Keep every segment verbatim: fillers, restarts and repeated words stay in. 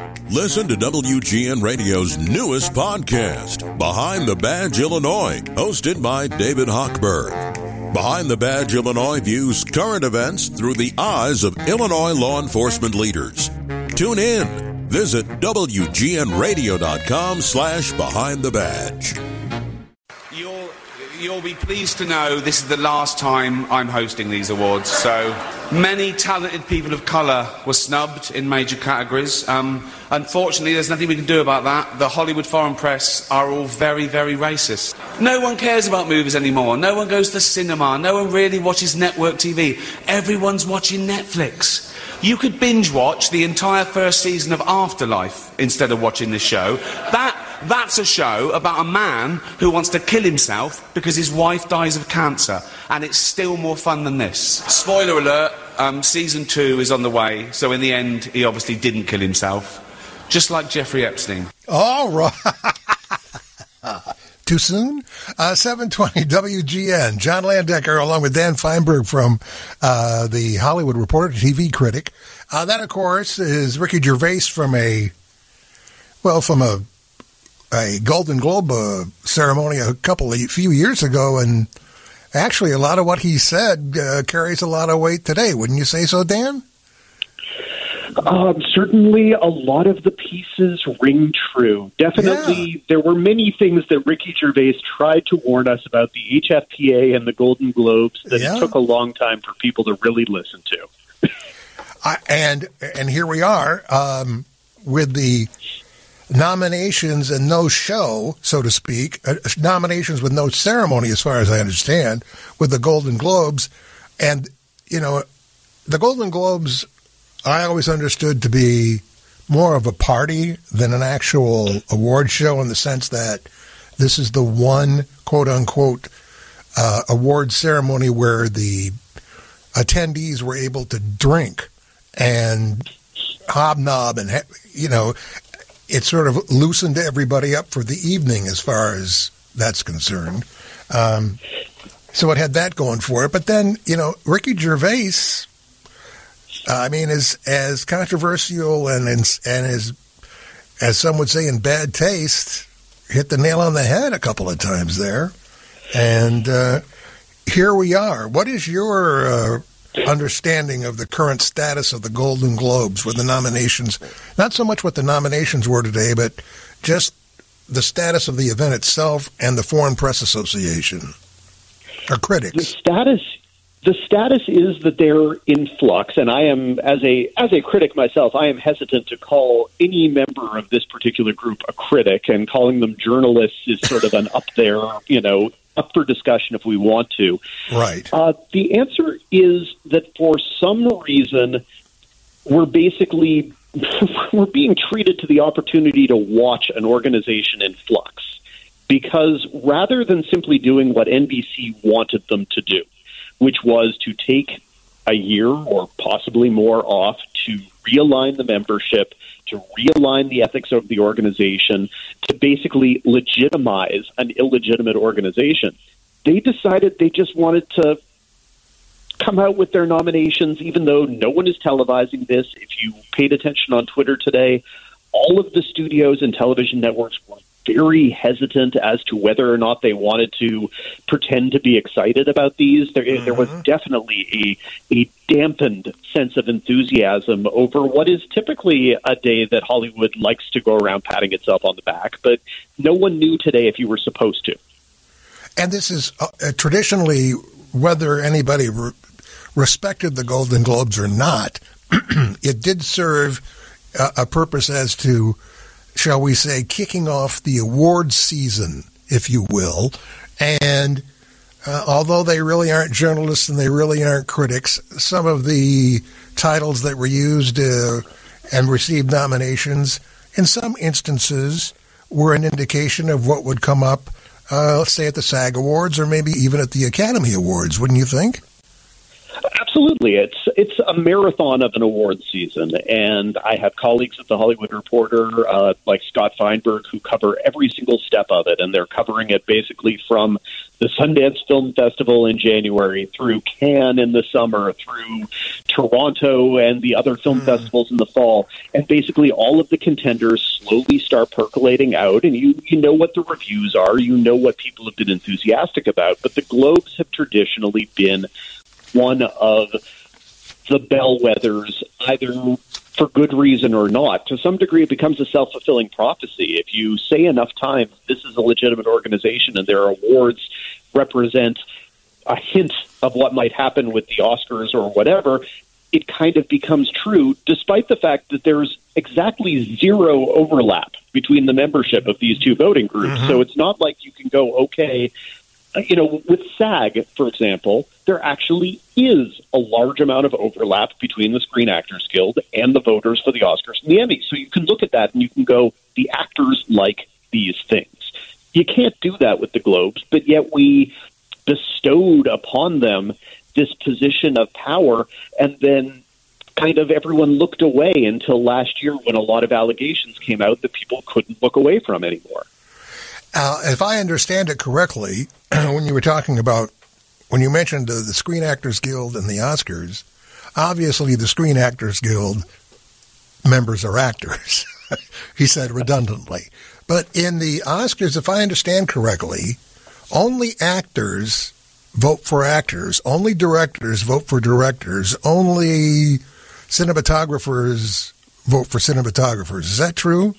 Listen to W G N Radio's newest podcast, Behind the Badge Illinois, hosted by David Hochberg. Behind the Badge Illinois views current events through the eyes of Illinois law enforcement leaders. Tune in. Visit W G N radio dot com slash behind the badge. You'll, you'll be pleased to know this is the last time I'm hosting these awards. So many talented people of colour were snubbed in major categories. Um, unfortunately, there's nothing we can do about that. The Hollywood foreign press are all very, very racist. No one cares about movies anymore. No one goes to the cinema. No one really watches network T V. Everyone's watching Netflix. You could binge watch the entire first season of Afterlife instead of watching this show. That, that's a show about a man who wants to kill himself because his wife dies of cancer. And it's still more fun than this. Spoiler alert, um, season two is on the way. So in the end, he obviously didn't kill himself. Just like Jeffrey Epstein. All right. Too soon? Uh, seven twenty W G N. John Landecker along with Dan Feinberg from uh, the Hollywood Reporter, T V critic. Uh, that, of course, is Ricky Gervais from a, well, from a a Golden Globe uh, ceremony a couple of few years ago. And actually, a lot of what he said uh, carries a lot of weight today. Wouldn't you say so, Dan? Um, certainly, a lot of the pieces ring true. Definitely, yeah. There were many things that Ricky Gervais tried to warn us about the H F P A and the Golden Globes that yeah. it took a long time for people to really listen to. uh, and and here we are um, with the nominations and no show, so to speak, uh, nominations with no ceremony, as far as I understand, with the Golden Globes. And, you know, the Golden Globes I always understood to be more of a party than an actual award show, in the sense that this is the one quote-unquote uh, award ceremony where the attendees were able to drink and hobnob, and, you know, it sort of loosened everybody up for the evening as far as that's concerned. Um, so it had that going for it. But then, you know, Ricky Gervais, Uh, I mean, as as controversial and and as as some would say in bad taste, hit the nail on the head a couple of times there. And uh, here we are. What is your uh, understanding of the current status of the Golden Globes with the nominations? Not so much what the nominations were today, but just the status of the event itself and the Foreign Press Association, or critics. The status. The status is that they're in flux, and I am, as a as a critic myself, I am hesitant to call any member of this particular group a critic, and calling them journalists is sort of an up there, you know, up for discussion if we want to. Right. Uh, the answer is that for some reason, we're basically we're being treated to the opportunity to watch an organization in flux, because rather than simply doing what N B C wanted them to do, which was to take a year or possibly more off to realign the membership, to realign the ethics of the organization, to basically legitimize an illegitimate organization. They decided they just wanted to come out with their nominations, even though no one is televising this. If you paid attention on Twitter today, all of the studios and television networks were very hesitant as to whether or not they wanted to pretend to be excited about these. There, mm-hmm. there was definitely a, a dampened sense of enthusiasm over what is typically a day that Hollywood likes to go around patting itself on the back, but no one knew today if you were supposed to. And this is uh, traditionally, whether anybody re- respected the Golden Globes or not, it did serve a, a purpose as to, shall we say, kicking off the awards season, if you will. And uh, although they really aren't journalists and they really aren't critics, some of the titles that were used uh, and received nominations, in some instances, were an indication of what would come up, uh, let's say, at the SAG Awards or maybe even at the Academy Awards, wouldn't you think? Absolutely. It's it's a marathon of an award season, and I have colleagues at the Hollywood Reporter, uh, like Scott Feinberg, who cover every single step of it, and they're covering it basically from the Sundance Film Festival in January, through Cannes in the summer, through Toronto and the other film mm. festivals in the fall. And basically all of the contenders slowly start percolating out, and you, you know what the reviews are, you know what people have been enthusiastic about. But the Globes have traditionally been one of the bellwethers, either for good reason or not. To some degree, it becomes a self-fulfilling prophecy. If you say enough times, this is a legitimate organization and their awards represent a hint of what might happen with the Oscars or whatever, it kind of becomes true, despite the fact that there's exactly zero overlap between the membership of these two voting groups. Mm-hmm. So it's not like you can go, okay, you know, with SAG, for example, there actually is a large amount of overlap between the Screen Actors Guild and the voters for the Oscars and the Emmys. So you can look at that and you can go, the actors like these things. You can't do that with the Globes, but yet we bestowed upon them this position of power, and then kind of everyone looked away until last year when a lot of allegations came out that people couldn't look away from anymore. Uh, if I understand it correctly, when you were talking about, when you mentioned uh, the Screen Actors Guild and the Oscars, obviously the Screen Actors Guild members are actors, he said redundantly. But in the Oscars, if I understand correctly, only actors vote for actors, only directors vote for directors, only cinematographers vote for cinematographers. Is that true?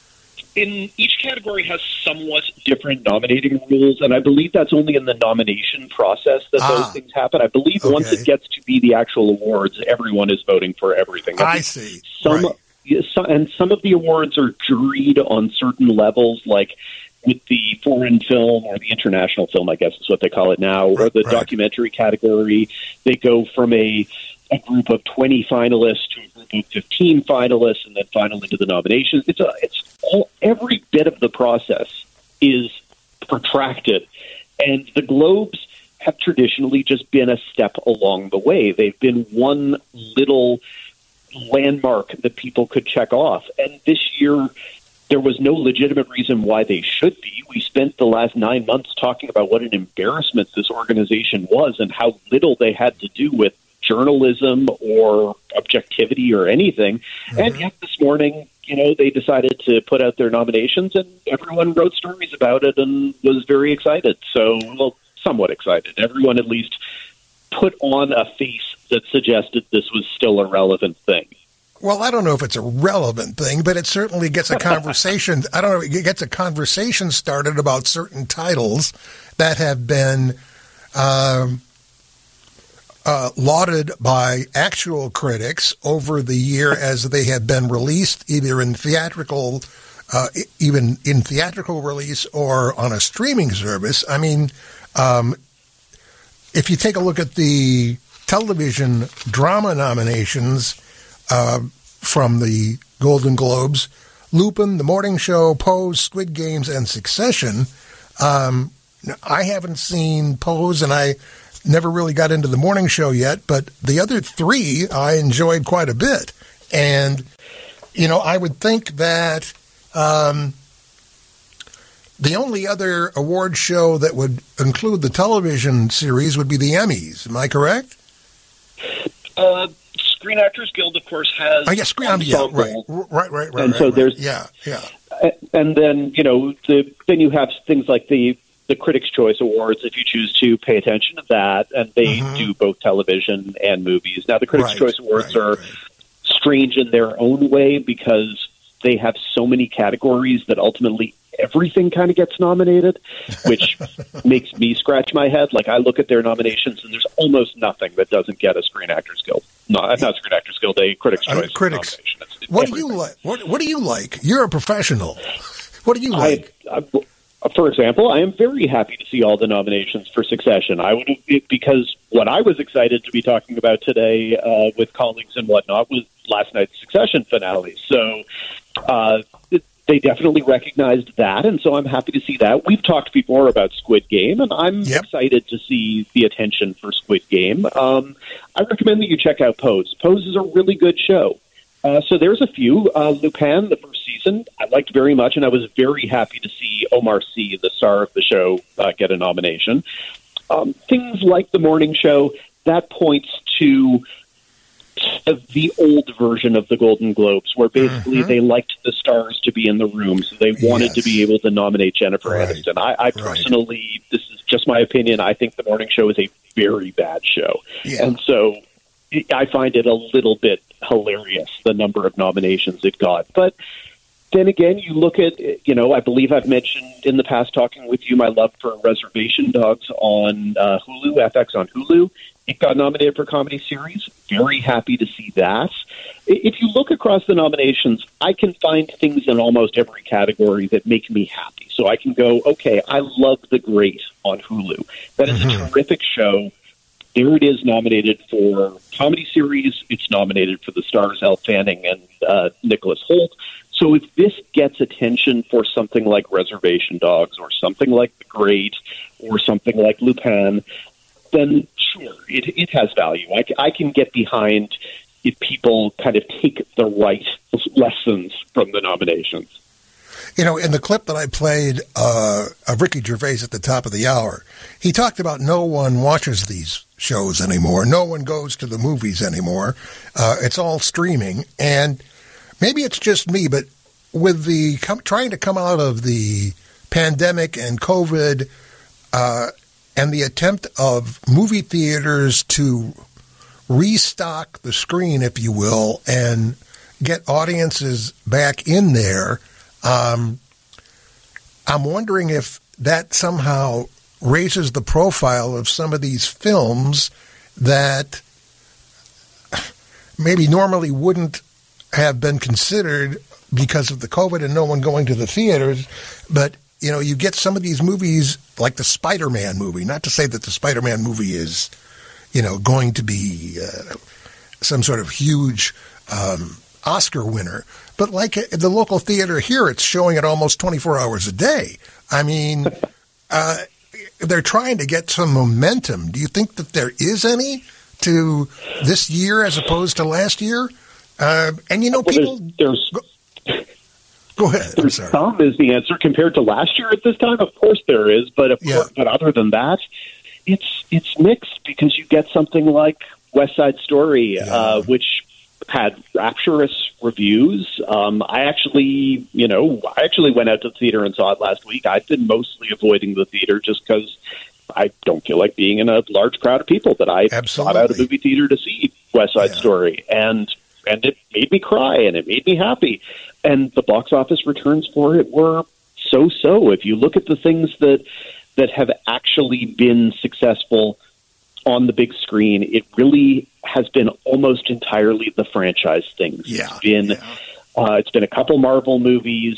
In each category has somewhat different nominating rules, and I believe that's only in the nomination process that ah, those things happen. I believe okay. once it gets to be the actual awards, everyone is voting for everything. I, I see. Some, right. some, and some of the awards are juried on certain levels, like with the foreign film or the international film, I guess is what they call it now, right, or the right. documentary category. They go from a a group of twenty finalists to a group of fifteen finalists, and then finally to the nominations. It's a, it's all, every bit of the process is protracted, and the Globes have traditionally just been a step along the way. They've been one little landmark that people could check off, and this year there was no legitimate reason why they should be. We spent the last nine months talking about what an embarrassment this organization was and how little they had to do with journalism or objectivity or anything. Mm-hmm. And yet this morning, you know, they decided to put out their nominations, and everyone wrote stories about it and was very excited. So, well, somewhat excited. Everyone at least put on a face that suggested this was still a relevant thing. Well, I don't know if it's a relevant thing, but it certainly gets a conversation. I don't know. It gets a conversation started about certain titles that have been um, uh, lauded by actual critics over the year as they have been released, either in theatrical, uh, even in theatrical release or on a streaming service. I mean, um, if you take a look at the television drama nominations, Uh, from the Golden Globes, Lupin, The Morning Show, Pose, Squid Games, and Succession. Um, I haven't seen Pose, and I never really got into The Morning Show yet, but the other three I enjoyed quite a bit. And, you know, I would think that um, the only other award show that would include the television series would be the Emmys. Am I correct? Uh Screen Actors Guild, of course, has oh, yeah, Screen, yeah, right, right, right, right, and right, so right. there's yeah, yeah, and then you know the then you have things like the the Critics' Choice Awards if you choose to pay attention to that, and they mm-hmm. do both television and movies. Now, the Critics' right, Choice Awards right, are right. strange in their own way because they have so many categories that ultimately everything kind of gets nominated, which makes me scratch my head. Like, I look at their nominations, and there's almost nothing that doesn't get a Screen Actors Guild. No, not Screen Actors Guild, a Critics' Choice uh, critics. nomination. It's, it's what everything. do you like? What, what do you like? You're a professional. What do you like? I, I, for example, I am very happy to see all the nominations for Succession. I would because what I was excited to be talking about today uh, with colleagues and whatnot was last night's Succession finale. So uh, it, they definitely recognized that, and so I'm happy to see that. We've talked before about Squid Game, and I'm yep. excited to see the attention for Squid Game. Um, I recommend that you check out Pose. Pose is a really good show. Uh, so there's a few. Uh, Lupin, the first season, I liked very much, and I was very happy to see Omar Sy, the star of the show, uh, get a nomination. Um, things like The Morning Show, that points to the old version of the Golden Globes, where basically mm-hmm. they liked the stars to be in the room, so they wanted yes. to be able to nominate Jennifer right. Aniston. I, I personally, right. this is just my opinion, I think The Morning Show is a very bad show. Yeah. And so I find it a little bit hilarious, the number of nominations it got. But then again, you look at, you know, I believe I've mentioned in the past talking with you my love for Reservation Dogs on uh, Hulu, F X on Hulu. It got nominated for Comedy Series. Very happy to see that. If you look across the nominations, I can find things in almost every category that make me happy. So I can go, okay, I love The Great on Hulu. That is mm-hmm. a terrific show. There it is, nominated for Comedy Series. It's nominated for the stars Elle Fanning and uh, Nicholas Hoult. So if this gets attention for something like Reservation Dogs or something like The Great or something like Lupin, then sure, it, it has value. I, I can get behind if people kind of take the right lessons from the nominations. You know, in the clip that I played uh, of Ricky Gervais at the top of the hour, he talked about no one watches these shows anymore. No one goes to the movies anymore. Uh, it's all streaming. And maybe it's just me, but with the com- trying to come out of the pandemic and COVID uh, and the attempt of movie theaters to restock the screen, if you will, and get audiences back in there, um, I'm wondering if that somehow raises the profile of some of these films that maybe normally wouldn't have been considered because of the COVID and no one going to the theaters. But, you know, you get some of these movies like the Spider-Man movie, not to say that the Spider-Man movie is, you know, going to be uh, some sort of huge um, Oscar winner, but like the local theater here, it's showing it almost twenty-four hours a day. I mean, uh, they're trying to get some momentum. Do you think that there is any to this year as opposed to last year? Uh, and, you know, well, people... There's, there's, go, go ahead. There's some is the answer compared to last year at this time. Of course there is, but, of yeah. course, but other than that, it's it's mixed because you get something like West Side Story, yeah. uh, which had rapturous reviews. Um, I actually, you know, I actually went out to the theater and saw it last week. I've been mostly avoiding the theater just because I don't feel like being in a large crowd of people. That I Absolutely. sought out a movie theater to see West Side yeah. Story, and and it made me cry and it made me happy. And the box office returns for it were so-so. If you look at the things that that have actually been successful on the big screen, it really has been almost entirely the franchise things. Yeah, it's been, yeah. uh, it's been a couple Marvel movies.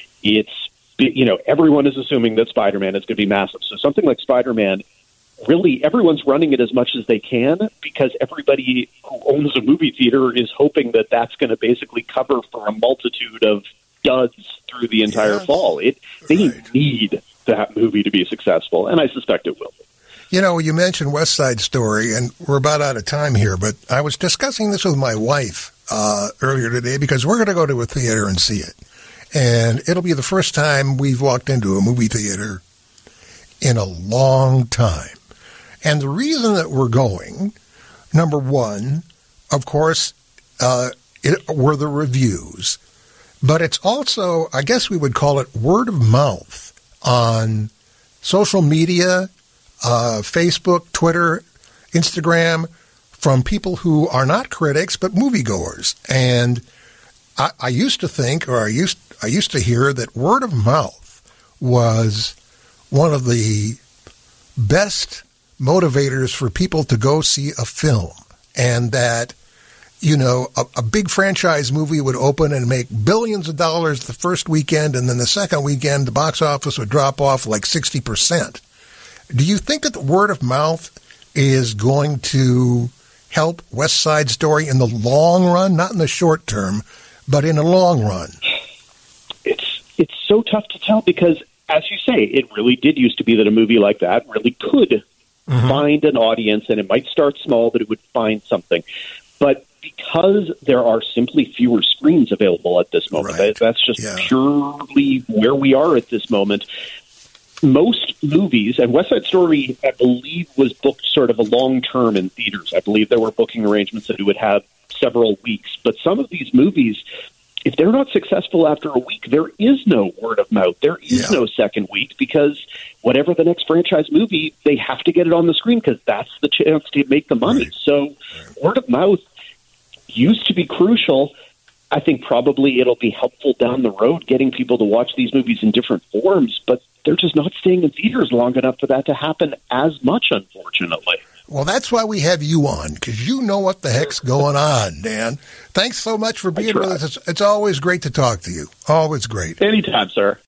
It's been, you know, everyone is assuming that Spider-Man is going to be massive. So something like Spider-Man, really, everyone's running it as much as they can because everybody who owns a movie theater is hoping that that's going to basically cover for a multitude of duds through the entire yes. fall. It they right. need that movie to be successful, and I suspect it will be. You know, you mentioned West Side Story, and we're about out of time here, but I was discussing this with my wife uh, earlier today because we're going to go to a theater and see it. And it'll be the first time we've walked into a movie theater in a long time. And the reason that we're going, number one, of course, uh, it were the reviews. But it's also, I guess we would call it word of mouth on social media, Uh, Facebook, Twitter, Instagram, from people who are not critics but moviegoers. And I, I used to think, or I used I used to hear that word of mouth was one of the best motivators for people to go see a film, and that, you know, a, a big franchise movie would open and make billions of dollars the first weekend, and then the second weekend the box office would drop off like sixty percent. Do you think that the word of mouth is going to help West Side Story in the long run, not in the short term, but in the long run? It's it's so tough to tell because, as you say, it really did used to be that a movie like that really could mm-hmm. find an audience, and it might start small, but it would find something. But because there are simply fewer screens available at this moment, Right. that, that's just Yeah. purely where we are at this moment. Most movies, and West Side Story, I believe, was booked sort of a long term in theaters. I believe there were booking arrangements that it would have several weeks. But some of these movies, if they're not successful after a week, there is no word of mouth. There is Yeah. no second week, because whatever the next franchise movie, they have to get it on the screen because that's the chance to make the money. Right. So word of mouth used to be crucial. I think probably it'll be helpful down the road getting people to watch these movies in different forms, but they're just not staying in theaters long enough for that to happen as much, unfortunately. Well, that's why we have you on, because you know what the heck's going on, Dan. Thanks so much for being with us. It's, it's always great to talk to you. Always great. Anytime, sir.